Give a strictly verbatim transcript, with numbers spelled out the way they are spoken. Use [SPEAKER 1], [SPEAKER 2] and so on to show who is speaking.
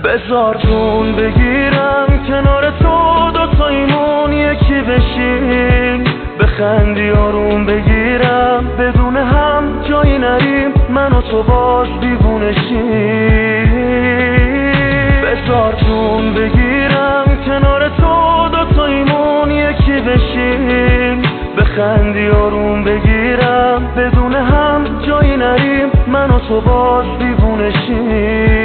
[SPEAKER 1] بذار جون بگیرم کنار تو، دوتاییمون یکی بشیم، بخندی آروم بگیرم، بدون هم جایی نریم، من و تو باز دیوونه شیم. بذار جون بگیرم کنار تو، دوتاییمون یکی بشیم، بخندی آروم بگیرم، بدون هم جایی نریم، من و تو باز دیوونه شیم.